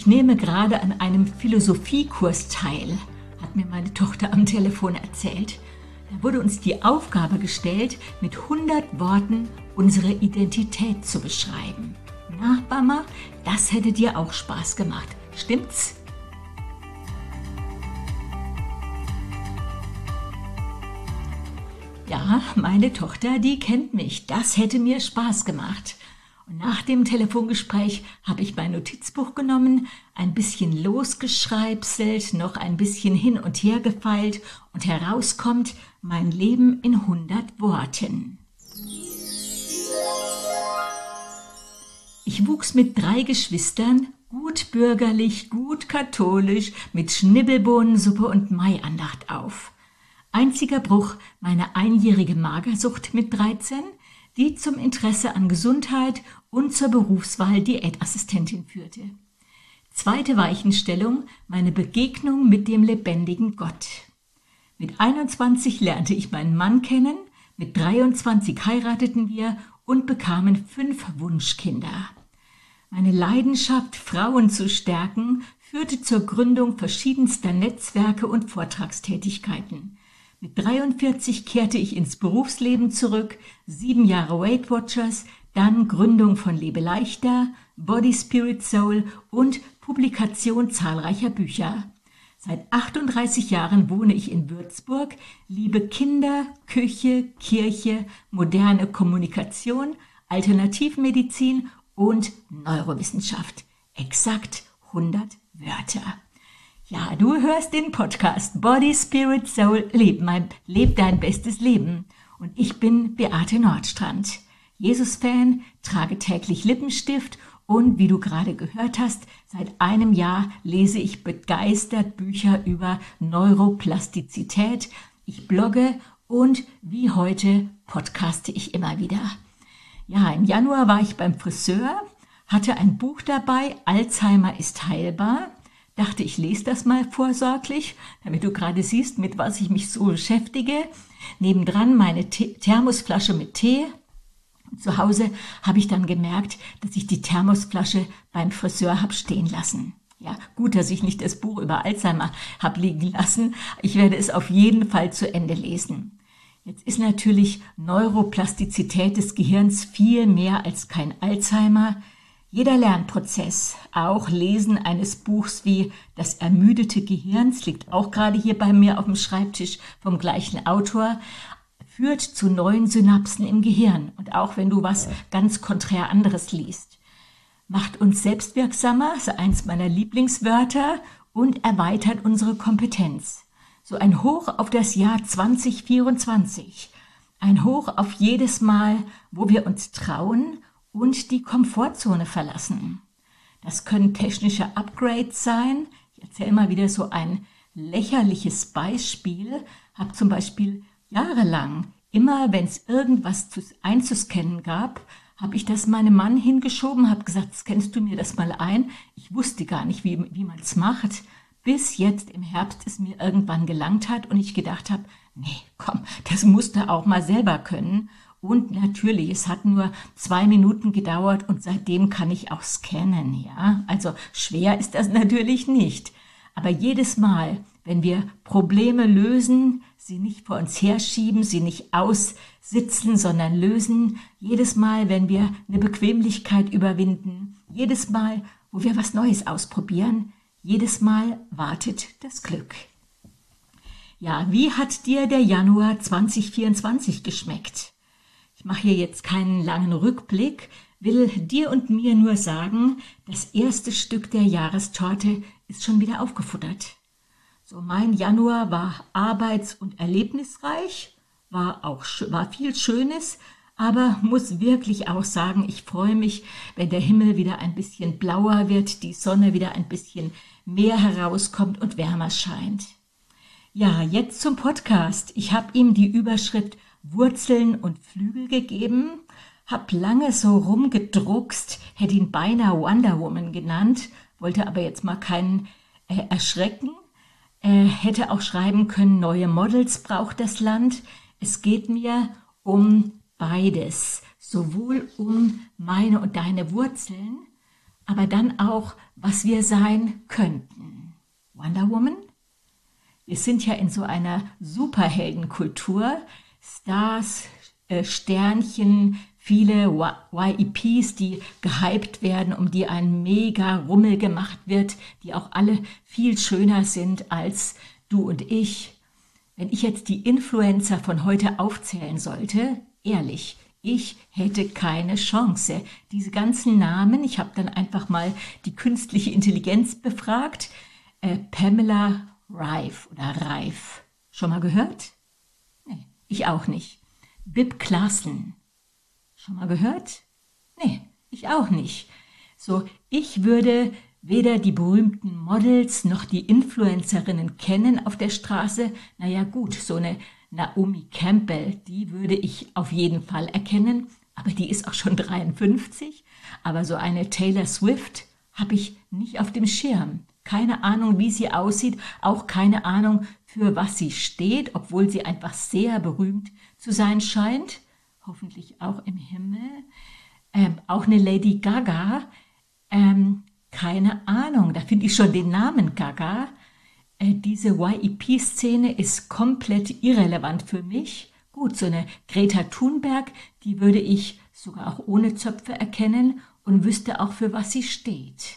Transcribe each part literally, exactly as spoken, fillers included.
Ich nehme gerade an einem Philosophiekurs teil, hat mir meine Tochter am Telefon erzählt. Da wurde uns die Aufgabe gestellt, mit hundert Worten unsere Identität zu beschreiben. Na, Mama, das hätte dir auch Spaß gemacht. Stimmt's? Ja, meine Tochter, die kennt mich. Das hätte mir Spaß gemacht. Und nach dem Telefongespräch habe ich mein Notizbuch genommen, ein bisschen losgeschreibselt, noch ein bisschen hin und her gefeilt und herauskommt mein Leben in hundert Worten. Ich wuchs mit drei Geschwistern, gut bürgerlich, gut katholisch, mit Schnibbelbohnensuppe und Maiandacht auf. Einziger Bruch meine einjährige Magersucht mit dreizehn, die zum Interesse an Gesundheit und zur Berufswahl Diätassistentin führte. Zweite Weichenstellung, meine Begegnung mit dem lebendigen Gott. Mit einundzwanzig lernte ich meinen Mann kennen, mit dreiundzwanzig heirateten wir und bekamen fünf Wunschkinder. Meine Leidenschaft, Frauen zu stärken, führte zur Gründung verschiedenster Netzwerke und Vortragstätigkeiten. Mit dreiundvierzig kehrte ich ins Berufsleben zurück, sieben Jahre Weight Watchers, dann Gründung von Lebe leichter, Body, Spirit, Soul und Publikation zahlreicher Bücher. Seit achtunddreißig Jahren wohne ich in Würzburg, liebe Kinder, Küche, Kirche, moderne Kommunikation, Alternativmedizin und Neurowissenschaft. Exakt hundert Wörter. Ja, du hörst den Podcast Body, Spirit, Soul, Leb, mein, leb dein bestes Leben. Und ich bin Beate Nordstrand, Jesus-Fan, trage täglich Lippenstift und wie du gerade gehört hast, seit einem Jahr lese ich begeistert Bücher über Neuroplastizität. Ich blogge und wie heute podcaste ich immer wieder. Ja, im Januar war ich beim Friseur, hatte ein Buch dabei, Alzheimer ist heilbar. Dachte, ich lese das mal vorsorglich, damit du gerade siehst, mit was ich mich so beschäftige. Nebendran meine Te- Thermosflasche mit Tee. Zu Hause habe ich dann gemerkt, dass ich die Thermosflasche beim Friseur habe stehen lassen. Ja, gut, dass ich nicht das Buch über Alzheimer habe liegen lassen. Ich werde es auf jeden Fall zu Ende lesen. Jetzt ist natürlich Neuroplastizität des Gehirns viel mehr als kein Alzheimer. Jeder Lernprozess, auch Lesen eines Buchs wie Das ermüdete Gehirns, liegt auch gerade hier bei mir auf dem Schreibtisch vom gleichen Autor, führt zu neuen Synapsen im Gehirn. Und auch wenn du was ganz konträr anderes liest. Macht uns selbstwirksamer, ist eins meiner Lieblingswörter, und erweitert unsere Kompetenz. So ein Hoch auf das Jahr zwanzig vierundzwanzig. Ein Hoch auf jedes Mal, wo wir uns trauen und die Komfortzone verlassen. Das können technische Upgrades sein. Ich erzähle mal wieder so ein lächerliches Beispiel. Habe zum Beispiel jahrelang, immer wenn es irgendwas zu, einzuscannen gab, habe ich das meinem Mann hingeschoben, habe gesagt, scannst du mir das mal ein? Ich wusste gar nicht, wie, wie man es macht, bis jetzt im Herbst es mir irgendwann gelangt hat und ich gedacht habe, nee, komm, das musst du auch mal selber können. Und natürlich, es hat nur zwei Minuten gedauert und seitdem kann ich auch scannen, ja. Also schwer ist das natürlich nicht. Aber jedes Mal, wenn wir Probleme lösen, sie nicht vor uns herschieben, sie nicht aussitzen, sondern lösen, jedes Mal, wenn wir eine Bequemlichkeit überwinden, jedes Mal, wo wir was Neues ausprobieren, jedes Mal wartet das Glück. Ja, wie hat dir der Januar zwanzig vierundzwanzig geschmeckt? Ich mache hier jetzt keinen langen Rückblick, will dir und mir nur sagen, das erste Stück der Jahrestorte ist schon wieder aufgefuttert. So, mein Januar war arbeits- und erlebnisreich, war auch war viel Schönes, aber muss wirklich auch sagen, ich freue mich, wenn der Himmel wieder ein bisschen blauer wird, die Sonne wieder ein bisschen mehr herauskommt und wärmer scheint. Ja, jetzt zum Podcast. Ich habe ihm die Überschrift Wurzeln und Flügel gegeben, hab lange so rumgedruckst, hätte ihn beinahe Wonder Woman genannt, wollte aber jetzt mal keinen äh, erschrecken, äh, hätte auch schreiben können, neue Models braucht das Land. Es geht mir um beides, sowohl um meine und deine Wurzeln, aber dann auch, was wir sein könnten. Wonder Woman? Wir sind ja in so einer Superheldenkultur. Stars, äh, Sternchen, viele Y E Ps, die gehypt werden, um die ein mega Rummel gemacht wird, die auch alle viel schöner sind als du und ich. Wenn ich jetzt die Influencer von heute aufzählen sollte, ehrlich, ich hätte keine Chance. Diese ganzen Namen, ich habe dann einfach mal die künstliche Intelligenz befragt. Äh, Pamela Reif oder Reif. Schon mal gehört? Nee, ich auch nicht. Bib Klassen. Schon mal gehört? Nee, ich auch nicht. So, ich würde weder die berühmten Models noch die Influencerinnen kennen auf der Straße. Naja gut, so eine Naomi Campbell, die würde ich auf jeden Fall erkennen, aber die ist auch schon dreiundfünfzig. Aber so eine Taylor Swift habe ich nicht auf dem Schirm. Keine Ahnung, wie sie aussieht, auch keine Ahnung, für was sie steht, obwohl sie einfach sehr berühmt zu sein scheint. Hoffentlich auch im Himmel. Ähm, auch eine Lady Gaga. Ähm, keine Ahnung, da finde ich schon den Namen Gaga. Äh, diese Y E P-Szene ist komplett irrelevant für mich. Gut, so eine Greta Thunberg, die würde ich sogar auch ohne Zöpfe erkennen und wüsste auch, für was sie steht.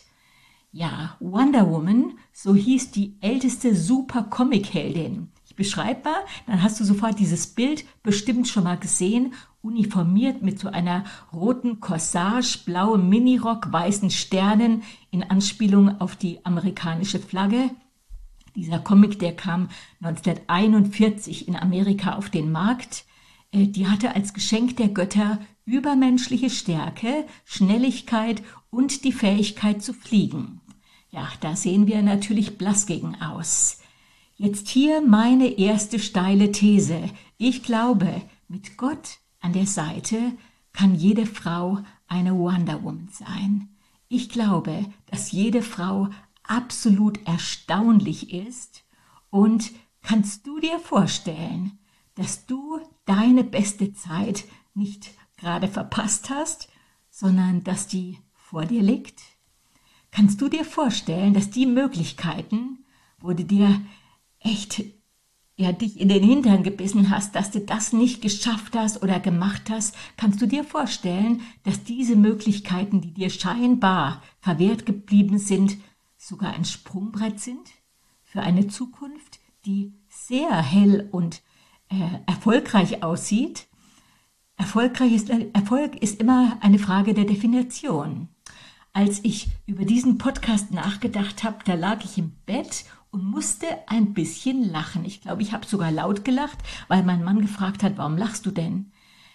Ja, Wonder Woman, so hieß die älteste Super-Comic-Heldin. Ich beschreibe mal, dann hast du sofort dieses Bild bestimmt schon mal gesehen, uniformiert mit so einer roten Corsage, blauem Minirock, weißen Sternen in Anspielung auf die amerikanische Flagge. Dieser Comic, der kam neunzehnhunderteinundvierzig in Amerika auf den Markt. Die hatte als Geschenk der Götter übermenschliche Stärke, Schnelligkeit und die Fähigkeit zu fliegen. Ja, da sehen wir natürlich blass gegen aus. Jetzt hier meine erste steile These. Ich glaube, mit Gott an der Seite kann jede Frau eine Wonder Woman sein. Ich glaube, dass jede Frau absolut erstaunlich ist. Und kannst du dir vorstellen, dass du deine beste Zeit nicht gerade verpasst hast, sondern dass die vor dir liegt? Kannst du dir vorstellen, dass die Möglichkeiten, wo du dir echt ja, dich in den Hintern gebissen hast, dass du das nicht geschafft hast oder gemacht hast, kannst du dir vorstellen, dass diese Möglichkeiten, die dir scheinbar verwehrt geblieben sind, sogar ein Sprungbrett sind für eine Zukunft, die sehr hell und äh, erfolgreich aussieht? Erfolgreich ist, Erfolg ist immer eine Frage der Definition. Als ich über diesen Podcast nachgedacht habe, da lag ich im Bett und musste ein bisschen lachen. Ich glaube, ich habe sogar laut gelacht, weil mein Mann gefragt hat, warum lachst du denn?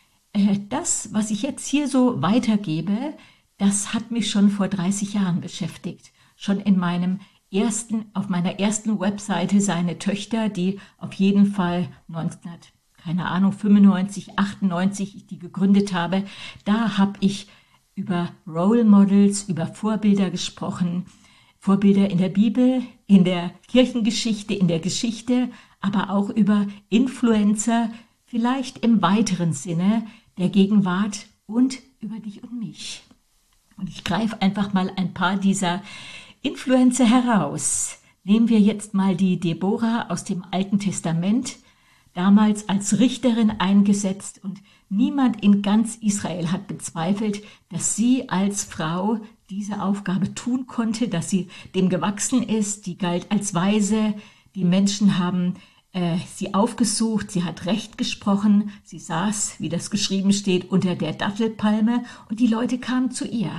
Äh, das, was ich jetzt hier so weitergebe, das hat mich schon vor dreißig Jahren beschäftigt. Schon in meinem ersten, auf meiner ersten Webseite Seine Töchter, die auf jeden Fall neunzehnhundert, keine Ahnung, fünfundneunzig, achtundneunzig, ich die gegründet habe, da habe ich über Role Models, über Vorbilder gesprochen. Vorbilder in der Bibel, in der Kirchengeschichte, in der Geschichte, aber auch über Influencer, vielleicht im weiteren Sinne der Gegenwart und über dich und mich. Und ich greife einfach mal ein paar dieser Influencer heraus. Nehmen wir jetzt mal die Deborah aus dem Alten Testament, damals als Richterin eingesetzt, und niemand in ganz Israel hat bezweifelt, dass sie als Frau diese Aufgabe tun konnte, dass sie dem gewachsen ist. Die galt als Weise, die Menschen haben äh, sie aufgesucht, sie hat Recht gesprochen, sie saß, wie das geschrieben steht, unter der Dattelpalme und die Leute kamen zu ihr.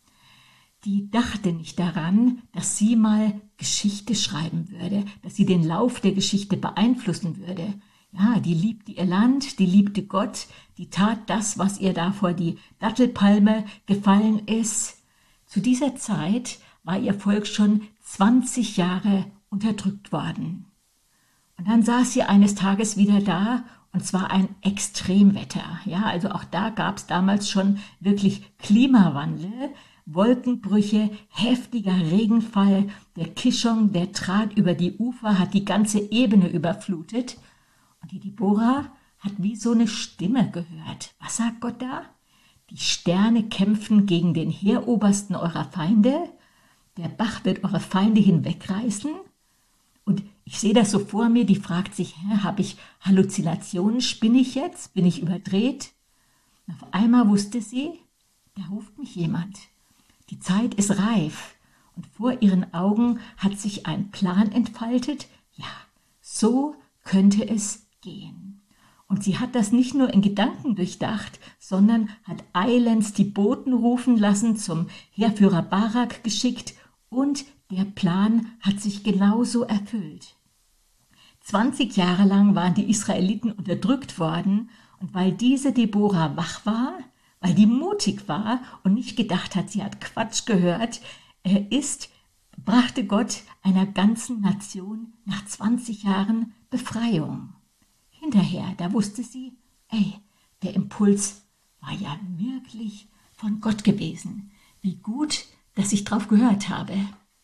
Die dachte nicht daran, dass sie mal Geschichte schreiben würde, dass sie den Lauf der Geschichte beeinflussen würde. Ja, die liebte ihr Land, die liebte Gott, die tat das, was ihr da vor die Dattelpalme gefallen ist. Zu dieser Zeit war ihr Volk schon zwanzig Jahre unterdrückt worden. Und dann saß sie eines Tages wieder da, und zwar ein Extremwetter. Ja, also auch da gab es damals schon wirklich Klimawandel, Wolkenbrüche, heftiger Regenfall, der Kishon, der trat über die Ufer, hat die ganze Ebene überflutet. Und die Deborah hat wie so eine Stimme gehört. Was sagt Gott da? Die Sterne kämpfen gegen den Heerobersten eurer Feinde. Der Bach wird eure Feinde hinwegreißen. Und ich sehe das so vor mir, die fragt sich, habe ich Halluzinationen? Spinne ich jetzt? Bin ich überdreht? Und auf einmal wusste sie, da ruft mich jemand. Die Zeit ist reif. Und vor ihren Augen hat sich ein Plan entfaltet. Ja, so könnte es gehen. Und sie hat das nicht nur in Gedanken durchdacht, sondern hat eilends die Boten rufen lassen, zum Heerführer Barak geschickt, und der Plan hat sich genauso erfüllt. zwanzig Jahre lang waren die Israeliten unterdrückt worden, und weil diese Deborah wach war, weil die mutig war und nicht gedacht hat, sie hat Quatsch gehört, er ist, brachte Gott einer ganzen Nation nach zwanzig Jahren Befreiung. Hinterher, da wusste sie, ey, der Impuls war ja wirklich von Gott gewesen. Wie gut, dass ich drauf gehört habe.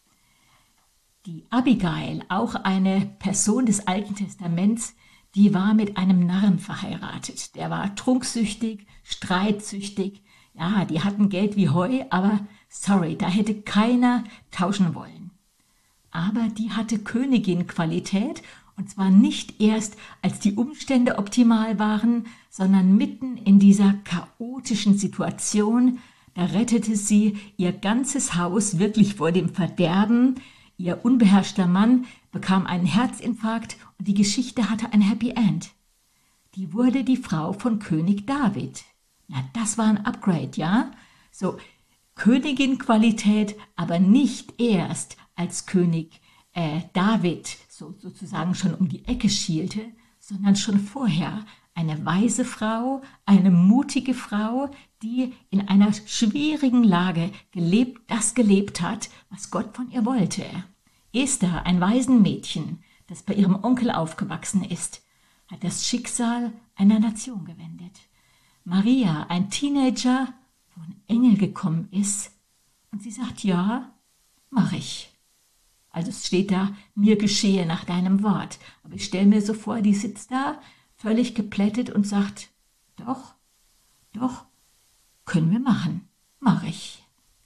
Die Abigail, auch eine Person des Alten Testaments, die war mit einem Narren verheiratet. Der war trunksüchtig, streitsüchtig. Ja, die hatten Geld wie Heu, aber sorry, da hätte keiner tauschen wollen. Aber die hatte Königin-Qualität, und zwar nicht erst, als die Umstände optimal waren, sondern mitten in dieser chaotischen Situation. Da rettete sie ihr ganzes Haus wirklich vor dem Verderben. Ihr unbeherrschter Mann bekam einen Herzinfarkt und die Geschichte hatte ein Happy End. Die wurde die Frau von König David. Na, das war ein Upgrade, ja? So, Königin-Qualität, aber nicht erst als König äh, David so, sozusagen schon um die Ecke schielte, sondern schon vorher eine weise Frau, eine mutige Frau, die in einer schwierigen Lage gelebt, das gelebt hat, was Gott von ihr wollte. Esther, ein Waisenmädchen, das bei ihrem Onkel aufgewachsen ist, hat das Schicksal einer Nation gewendet. Maria, ein Teenager, wo ein Engel gekommen ist, und sie sagt, ja, mach ich. Also es steht da, mir geschehe nach deinem Wort. Aber ich stelle mir so vor, die sitzt da, völlig geplättet und sagt, doch, doch, können wir machen, mach ich.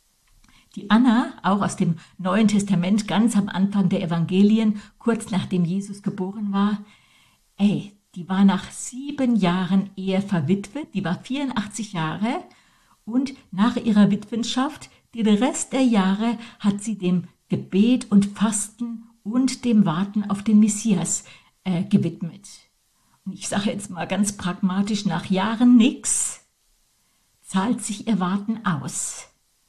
Die Anna, auch aus dem Neuen Testament, ganz am Anfang der Evangelien, kurz nachdem Jesus geboren war, ey, die war nach sieben Jahren Ehe verwitwet, die war vierundachtzig Jahre, und nach ihrer Witwenschaft, den Rest der Jahre hat sie dem Gebet und Fasten und dem Warten auf den Messias äh, gewidmet. Und ich sage jetzt mal ganz pragmatisch, nach Jahren nix, zahlt sich ihr Warten aus.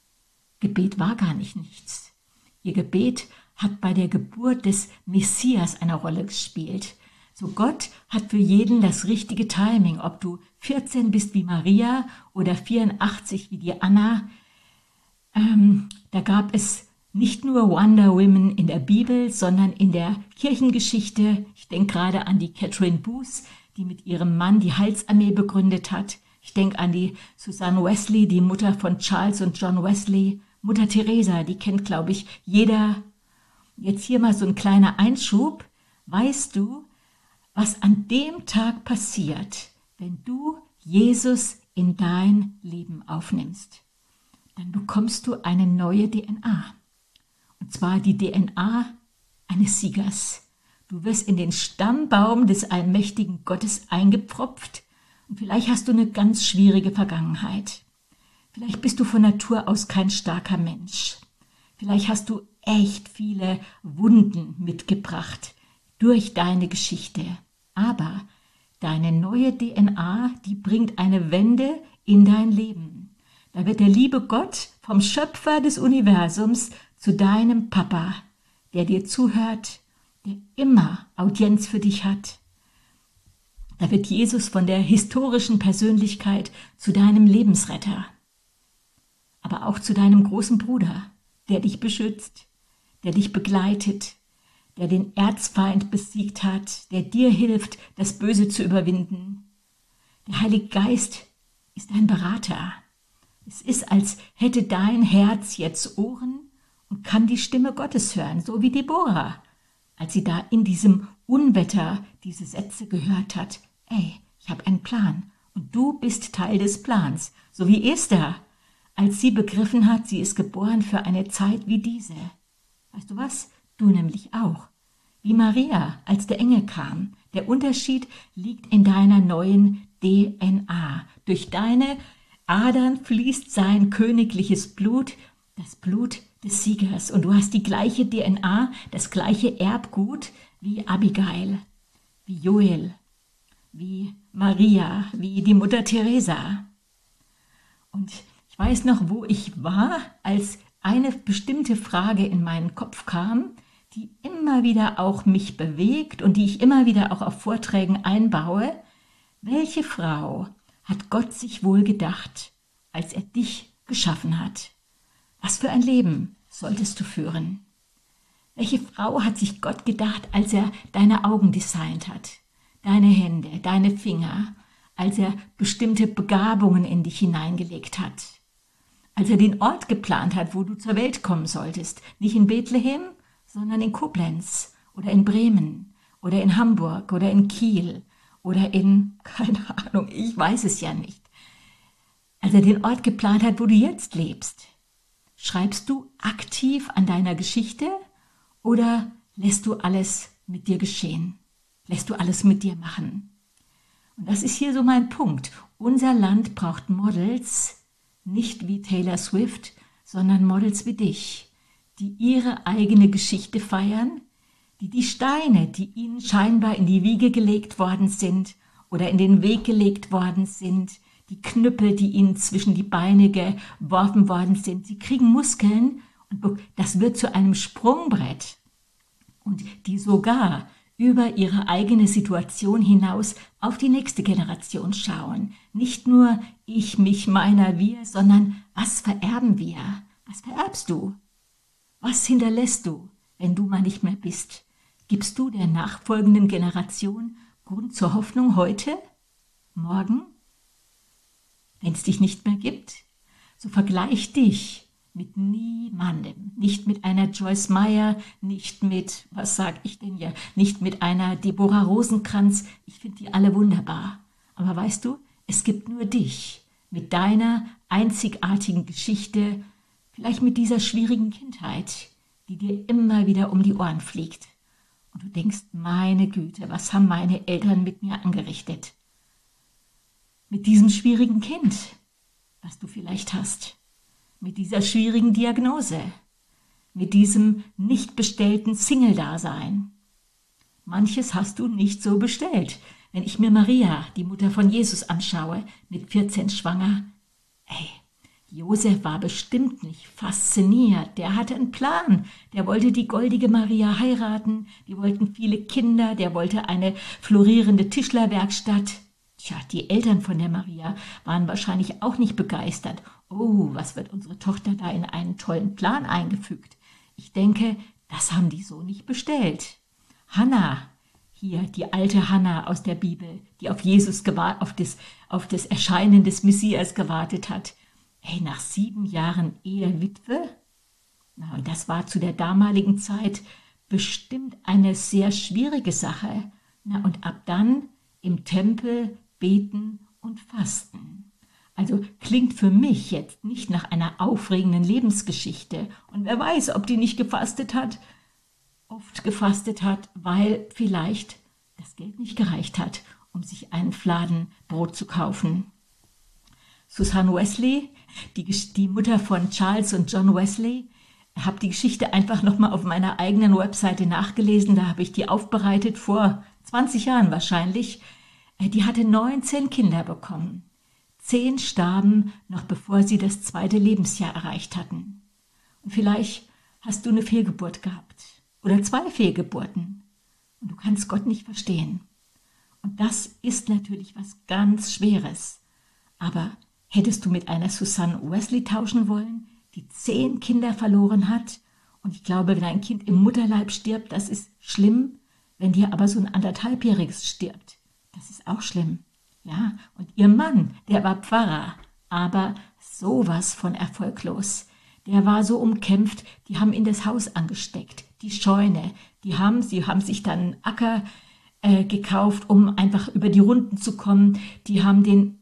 Gebet war gar nicht nichts. Ihr Gebet hat bei der Geburt des Messias eine Rolle gespielt. So Gott hat für jeden das richtige Timing, ob du vierzehn bist wie Maria oder vierundachtzig wie die Anna. Ähm, da gab es nicht nur Wonder Women in der Bibel, sondern in der Kirchengeschichte. Ich denke gerade an die Catherine Booth, die mit ihrem Mann die Heilsarmee begründet hat. Ich denke an die Susanne Wesley, die Mutter von Charles und John Wesley. Mutter Teresa, die kennt, glaube ich, jeder. Jetzt hier mal so ein kleiner Einschub. Weißt du, was an dem Tag passiert, wenn du Jesus in dein Leben aufnimmst? Dann bekommst du eine neue D N A. Und zwar die D N A eines Siegers. Du wirst in den Stammbaum des allmächtigen Gottes eingepfropft. Und vielleicht hast du eine ganz schwierige Vergangenheit. Vielleicht bist du von Natur aus kein starker Mensch. Vielleicht hast du echt viele Wunden mitgebracht durch deine Geschichte. Aber deine neue D N A, die bringt eine Wende in dein Leben. Da wird der liebe Gott vom Schöpfer des Universums zu deinem Papa, der dir zuhört, der immer Audienz für dich hat. Da wird Jesus von der historischen Persönlichkeit zu deinem Lebensretter, aber auch zu deinem großen Bruder, der dich beschützt, der dich begleitet, der den Erzfeind besiegt hat, der dir hilft, das Böse zu überwinden. Der Heilige Geist ist dein Berater. Es ist, als hätte dein Herz jetzt Ohren und kann die Stimme Gottes hören, so wie Deborah, als sie da in diesem Unwetter diese Sätze gehört hat. Ey, ich habe einen Plan und du bist Teil des Plans. so wie Esther, als sie begriffen hat, sie ist geboren für eine Zeit wie diese. Weißt du was? Du nämlich auch. Wie Maria, als der Engel kam. Der Unterschied liegt in deiner neuen D N A. Durch deine Adern fließt sein königliches Blut, das Blut des Siegers. Und du hast die gleiche D N A, das gleiche Erbgut wie Abigail, wie Joel, wie Maria, wie die Mutter Teresa. Und ich weiß noch, wo ich war, als eine bestimmte Frage in meinen Kopf kam, die immer wieder auch mich bewegt und die ich immer wieder auch auf Vorträgen einbaue. Welche Frau hat Gott sich wohl gedacht, als er dich geschaffen hat? Was für ein Leben solltest du führen? Welche Frau hat sich Gott gedacht, als er deine Augen designt hat, deine Hände, deine Finger, als er bestimmte Begabungen in dich hineingelegt hat, als er den Ort geplant hat, wo du zur Welt kommen solltest, nicht in Bethlehem, sondern in Koblenz oder in Bremen oder in Hamburg oder in Kiel oder in, keine Ahnung, ich weiß es ja nicht. Als er den Ort geplant hat, wo du jetzt lebst, schreibst du aktiv an deiner Geschichte oder lässt du alles mit dir geschehen? Lässt du alles mit dir machen? Und das ist hier so mein Punkt. Unser Land braucht Models, nicht wie Taylor Swift, sondern Models wie dich, die ihre eigene Geschichte feiern, die die Steine, die ihnen scheinbar in die Wiege gelegt worden sind oder in den Weg gelegt worden sind, die Knüppel, die ihnen zwischen die Beine geworfen worden sind, sie kriegen Muskeln und das wird zu einem Sprungbrett und die sogar über ihre eigene Situation hinaus auf die nächste Generation schauen. Nicht nur ich, mich, meiner, wir, sondern was vererben wir? Was vererbst du? Was hinterlässt du, wenn du mal nicht mehr bist? Gibst du der nachfolgenden Generation Grund zur Hoffnung heute, morgen? Wenn es dich nicht mehr gibt, so vergleich dich mit niemandem. Nicht mit einer Joyce Meyer, nicht mit, was sag ich denn hier, nicht mit einer Deborah Rosenkranz. Ich finde die alle wunderbar. Aber weißt du, es gibt nur dich mit deiner einzigartigen Geschichte, vielleicht mit dieser schwierigen Kindheit, die dir immer wieder um die Ohren fliegt. Und du denkst, meine Güte, was haben meine Eltern mit mir angerichtet? Mit diesem schwierigen Kind, was du vielleicht hast. Mit dieser schwierigen Diagnose. Mit diesem nicht bestellten Single-Dasein. Manches hast du nicht so bestellt. Wenn ich mir Maria, die Mutter von Jesus, anschaue, mit vierzehn schwanger, ey, Josef war bestimmt nicht fasziniert, der hatte einen Plan, der wollte die goldige Maria heiraten, die wollten viele Kinder, der wollte eine florierende Tischlerwerkstatt. Tja, die Eltern von der Maria waren wahrscheinlich auch nicht begeistert. Oh, was wird unsere Tochter da in einen tollen Plan eingefügt? Ich denke, das haben die so nicht bestellt. Hannah, hier die alte Hannah aus der Bibel, die auf Jesus gewartet, auf das, auf das Erscheinen des Messias gewartet hat. Hey, nach sieben Jahren Ehewitwe? Na, und das war zu der damaligen Zeit bestimmt eine sehr schwierige Sache. Na, und ab dann im Tempel beten und fasten. Also klingt für mich jetzt nicht nach einer aufregenden Lebensgeschichte. Und wer weiß, ob die nicht gefastet hat, oft gefastet hat, weil vielleicht das Geld nicht gereicht hat, um sich einen Fladen Brot zu kaufen. Susan Wesley, die, die Mutter von Charles und John Wesley, habe die Geschichte einfach nochmal auf meiner eigenen Webseite nachgelesen. Da habe ich die aufbereitet vor zwanzig Jahren wahrscheinlich. Die hatte neunzehn Kinder bekommen. Zehn starben noch bevor sie das zweite Lebensjahr erreicht hatten. Und vielleicht hast du eine Fehlgeburt gehabt oder zwei Fehlgeburten und du kannst Gott nicht verstehen. Und das ist natürlich was ganz Schweres. Aber hättest du mit einer Susan Wesley tauschen wollen, die zehn Kinder verloren hat? Und ich glaube, wenn ein Kind im Mutterleib stirbt, das ist schlimm. Wenn dir aber so ein anderthalbjähriges stirbt, das ist auch schlimm. Ja, und ihr Mann, der war Pfarrer, aber sowas von erfolglos. Der war so umkämpft, die haben ihn das Haus angesteckt, die Scheune. Die haben, sie haben sich dann einen Acker äh, gekauft, um einfach über die Runden zu kommen. Die haben den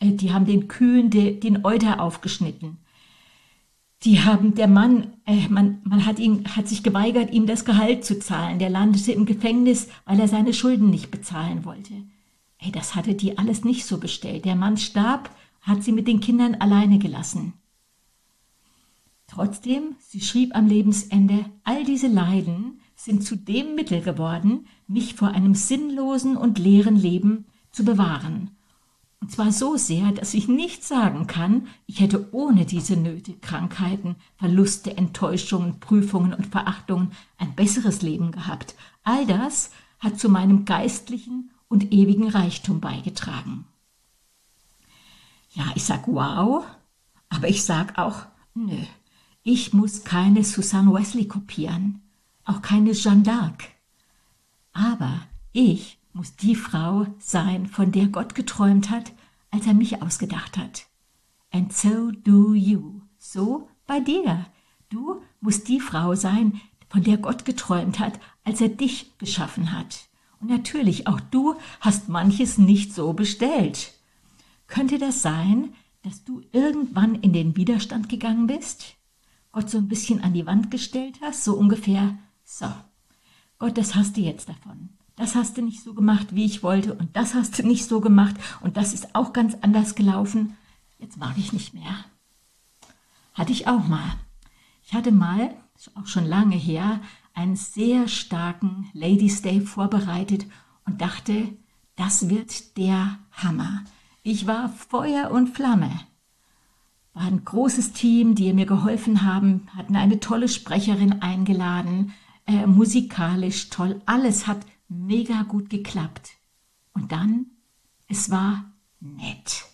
Äh, die haben den Kühen de, den Euter aufgeschnitten. Die haben, der Mann, äh, man, man hat, ihn, hat sich geweigert, ihm das Gehalt zu zahlen. Der landete im Gefängnis, weil er seine Schulden nicht bezahlen wollte. Ey, das hatte die alles nicht so bestellt. Der Mann starb, hat sie mit den Kindern alleine gelassen. Trotzdem, sie schrieb am Lebensende, all diese Leiden sind zu dem Mittel geworden, mich vor einem sinnlosen und leeren Leben zu bewahren. Und zwar so sehr, dass ich nicht sagen kann, ich hätte ohne diese Nöte, Krankheiten, Verluste, Enttäuschungen, Prüfungen und Verachtungen ein besseres Leben gehabt. All das hat zu meinem geistlichen und ewigen Reichtum beigetragen. Ja, ich sag wow, aber ich sag auch, nö, ich muss keine Susanne Wesley kopieren, auch keine Jeanne d'Arc. Aber ich muss die Frau sein, von der Gott geträumt hat, als er mich ausgedacht hat. And so do you. So bei dir. Du musst die Frau sein, von der Gott geträumt hat, als er dich geschaffen hat. Und natürlich, auch du hast manches nicht so bestellt. Könnte das sein, dass du irgendwann in den Widerstand gegangen bist? Gott so ein bisschen an die Wand gestellt hast, so ungefähr, so, Gott, das hast du jetzt davon. Das hast du nicht so gemacht, wie ich wollte, und das hast du nicht so gemacht, und das ist auch ganz anders gelaufen. Jetzt mag ich nicht mehr. Hatte ich auch mal. Ich hatte mal, auch schon lange her, einen sehr starken Ladies' Day vorbereitet und dachte, das wird der Hammer. Ich war Feuer und Flamme. War ein großes Team, die mir geholfen haben, hatten eine tolle Sprecherin eingeladen, äh, musikalisch toll, alles hat mega gut geklappt. Und dann, es war nett.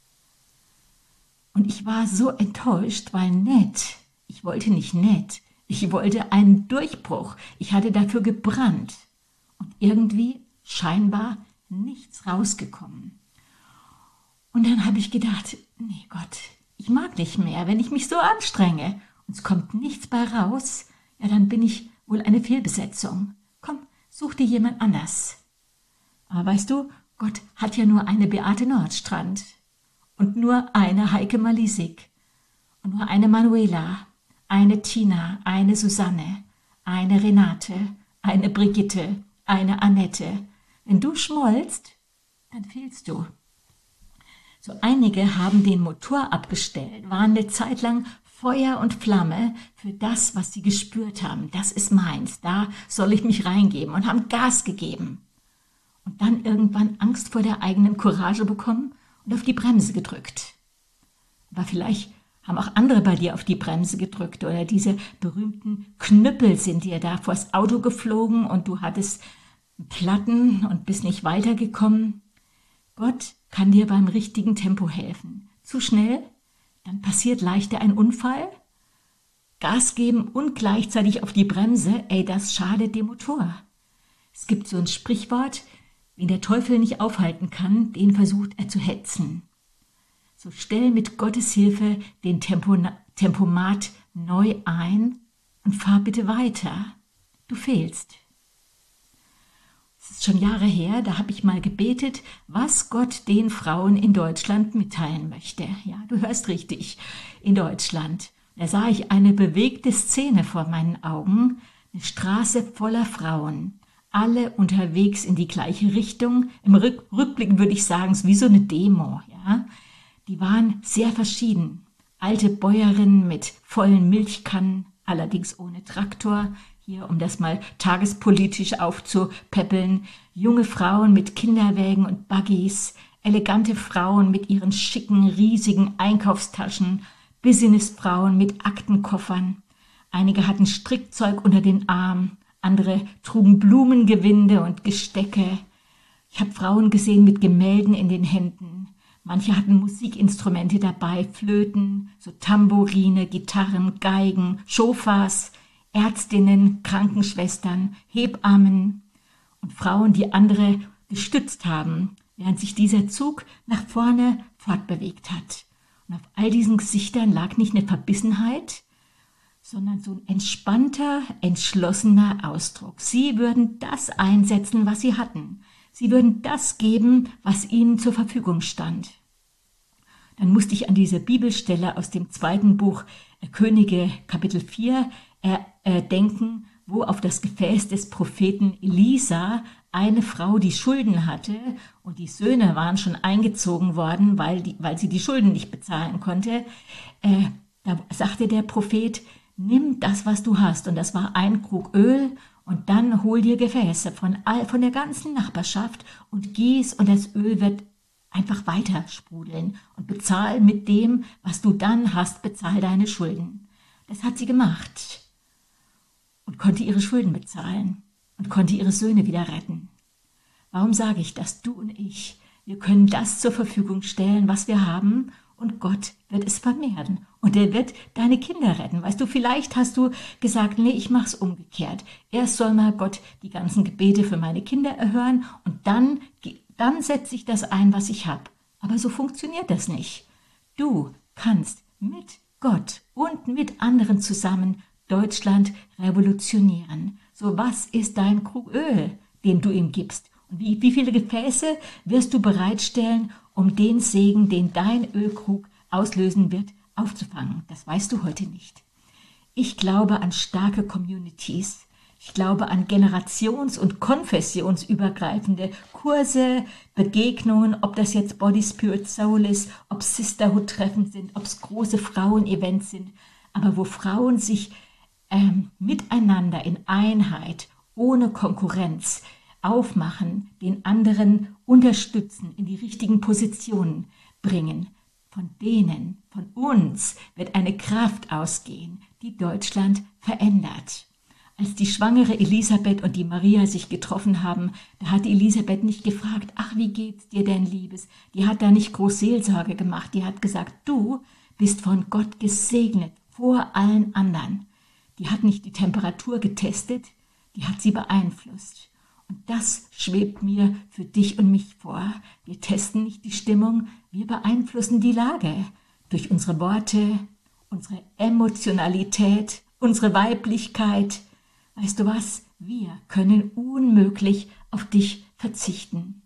Und ich war so enttäuscht, weil nett, ich wollte nicht nett, ich wollte einen Durchbruch, ich hatte dafür gebrannt. Und irgendwie scheinbar nichts rausgekommen. Und dann habe ich gedacht, nee Gott, ich mag nicht mehr, wenn ich mich so anstrenge und es kommt nichts bei raus, ja dann bin ich wohl eine Fehlbesetzung. Komm, such dir jemand anders. Aber weißt du, Gott hat ja nur eine Beate Nordstrand und nur eine Heike Malisik und nur eine Manuela, eine Tina, eine Susanne, eine Renate, eine Brigitte, eine Annette. Wenn du schmollst, dann fehlst du. So einige haben den Motor abgestellt, waren eine Zeit lang Feuer und Flamme für das, was sie gespürt haben. Das ist meins, da soll ich mich reingeben und haben Gas gegeben. Und dann irgendwann Angst vor der eigenen Courage bekommen und auf die Bremse gedrückt. Aber vielleicht haben auch andere bei dir auf die Bremse gedrückt oder diese berühmten Knüppel sind dir da vors Auto geflogen und du hattest Platten und bist nicht weitergekommen. Gott kann dir beim richtigen Tempo helfen. Zu schnell, dann passiert leichter ein Unfall. Gas geben und gleichzeitig auf die Bremse, ey, das schadet dem Motor. Es gibt so ein Sprichwort, wen der Teufel nicht aufhalten kann, den versucht er zu hetzen. So stell mit Gottes Hilfe den Tempo, Tempomat neu ein und fahr bitte weiter. Du fehlst. Es ist schon Jahre her, da habe ich mal gebetet, was Gott den Frauen in Deutschland mitteilen möchte. Ja, du hörst richtig, in Deutschland. Da sah ich eine bewegte Szene vor meinen Augen, eine Straße voller Frauen, alle unterwegs in die gleiche Richtung. Im Rück- Rückblick würde ich sagen, es ist wie so eine Demo. Ja, die waren sehr verschieden. Alte Bäuerinnen mit vollen Milchkannen, allerdings ohne Traktor. Hier, um das mal tagespolitisch aufzupäppeln, junge Frauen mit Kinderwägen und Buggies, elegante Frauen mit ihren schicken, riesigen Einkaufstaschen, Businessfrauen mit Aktenkoffern. Einige hatten Strickzeug unter den Armen, andere trugen Blumengewinde und Gestecke. Ich habe Frauen gesehen mit Gemälden in den Händen. Manche hatten Musikinstrumente dabei, Flöten, so Tambourine, Gitarren, Geigen, Schofas, Ärztinnen, Krankenschwestern, Hebammen und Frauen, die andere gestützt haben, während sich dieser Zug nach vorne fortbewegt hat. Und auf all diesen Gesichtern lag nicht eine Verbissenheit, sondern so ein entspannter, entschlossener Ausdruck. Sie würden das einsetzen, was sie hatten. Sie würden das geben, was ihnen zur Verfügung stand. dann musste ich an diese Bibelstelle aus dem zweiten Buch äh, Könige Kapitel vier äh, äh, denken, wo auf das Gefäß des Propheten Elisa eine Frau, die Schulden hatte, und die Söhne waren schon eingezogen worden, weil, die, weil sie die Schulden nicht bezahlen konnte, äh, da sagte der Prophet, nimm das, was du hast, und das war ein Krug Öl, und dann hol dir Gefäße von, all, von der ganzen Nachbarschaft und gieß, und das Öl wird einfach weiter sprudeln, und bezahl mit dem, was du dann hast, bezahl deine Schulden. Das hat sie gemacht und konnte ihre Schulden bezahlen und konnte ihre Söhne wieder retten. Warum sage ich das? Du und ich, wir können das zur Verfügung stellen, was wir haben, und Gott wird es vermehren. Und er wird deine Kinder retten. Weißt du, vielleicht hast du gesagt, nee, ich mach's umgekehrt. Erst soll mal Gott die ganzen Gebete für meine Kinder erhören, und dann, dann setze ich das ein, was ich habe. Aber so funktioniert das nicht. Du kannst mit Gott und mit anderen zusammen Deutschland revolutionieren. So, was ist dein Krug Öl, den du ihm gibst? Und wie, wie viele Gefäße wirst du bereitstellen, um den Segen, den dein Ölkrug auslösen wird, aufzufangen? Das weißt du heute nicht. Ich glaube an starke Communities. Ich glaube an generations- und konfessionsübergreifende Kurse, Begegnungen, ob das jetzt Body, Spirit, Soul ist, ob Sisterhood-Treffen sind, ob es große Frauen-Events sind, aber wo Frauen sich ähm, miteinander in Einheit, ohne Konkurrenz, aufmachen, den anderen unterstützen, in die richtigen Positionen bringen. Von denen, von uns wird eine Kraft ausgehen, die Deutschland verändert. Als die schwangere Elisabeth und die Maria sich getroffen haben, da hat Elisabeth nicht gefragt, ach, wie geht's dir denn, Liebes? Die hat da nicht groß Seelsorge gemacht. Die hat gesagt, du bist von Gott gesegnet vor allen anderen. Die hat nicht die Temperatur getestet, die hat sie beeinflusst. Und das schwebt mir für dich und mich vor. Wir testen nicht die Stimmung, wir beeinflussen die Lage durch unsere Worte, unsere Emotionalität, unsere Weiblichkeit. Weißt du was? Wir können unmöglich auf dich verzichten.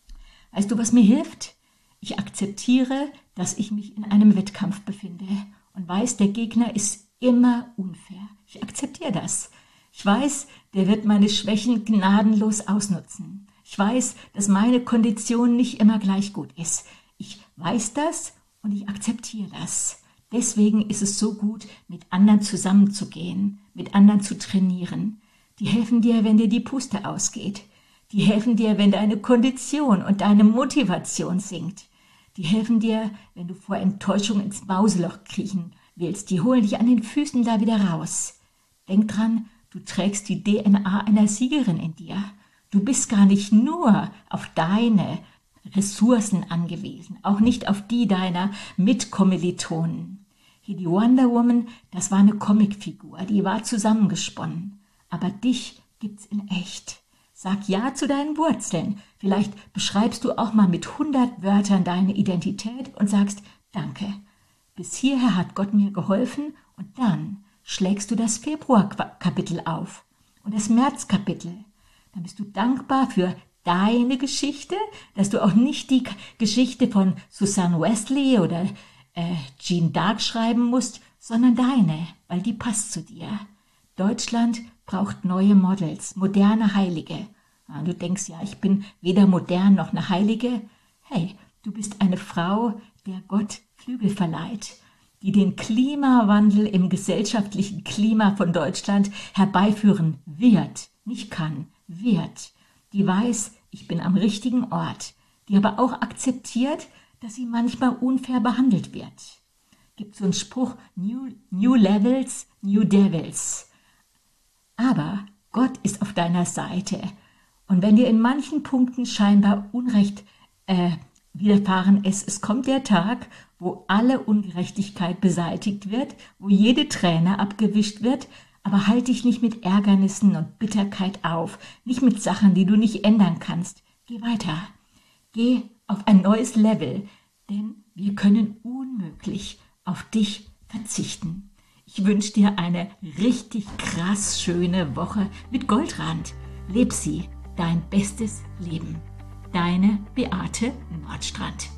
Weißt du, was mir hilft? Ich akzeptiere, dass ich mich in einem Wettkampf befinde und weiß, der Gegner ist immer unfair. Ich akzeptiere das. Ich weiß, der wird meine Schwächen gnadenlos ausnutzen. Ich weiß, dass meine Kondition nicht immer gleich gut ist. Ich weiß das und ich akzeptiere das. Deswegen ist es so gut, mit anderen zusammenzugehen, mit anderen zu trainieren. Die helfen dir, wenn dir die Puste ausgeht. Die helfen dir, wenn deine Kondition und deine Motivation sinkt. Die helfen dir, wenn du vor Enttäuschung ins Mauseloch kriechen willst. Die holen dich an den Füßen da wieder raus. Denk dran, du trägst die D N A einer Siegerin in dir. Du bist gar nicht nur auf deine Ressourcen angewiesen, auch nicht auf die deiner Mitkommilitonen. Hier die Wonder Woman, das war eine Comicfigur, die war zusammengesponnen. Aber dich gibt's in echt. Sag Ja zu deinen Wurzeln. Vielleicht beschreibst du auch mal mit hundert Wörtern deine Identität und sagst Danke. Bis hierher hat Gott mir geholfen, und dann schlägst du das Februarkapitel auf und das Märzkapitel. Dann bist du dankbar für deine Geschichte, dass du auch nicht die Geschichte von Susanne Wesley oder äh, Jeanne d'Arc schreiben musst, sondern deine, weil die passt zu dir. Deutschland braucht neue Models, moderne Heilige. Ja, du denkst, ja, ich bin weder modern noch eine Heilige. Hey, du bist eine Frau, der Gott Flügel verleiht, die den Klimawandel im gesellschaftlichen Klima von Deutschland herbeiführen wird, nicht kann, wird, die weiß, ich bin am richtigen Ort, die aber auch akzeptiert, dass sie manchmal unfair behandelt wird. Gibt so einen Spruch, New, New Levels, New Devils. Aber Gott ist auf deiner Seite. Und wenn dir in manchen Punkten scheinbar Unrecht äh, widerfahren ist, es kommt der Tag, wo alle Ungerechtigkeit beseitigt wird, wo jede Träne abgewischt wird, aber halt dich nicht mit Ärgernissen und Bitterkeit auf, nicht mit Sachen, die du nicht ändern kannst. Geh weiter. Geh auf ein neues Level, denn wir können unmöglich auf dich verzichten. Ich wünsche dir eine richtig krass schöne Woche mit Goldrand. Leb sie, dein bestes Leben. Deine Beate Nordstrand.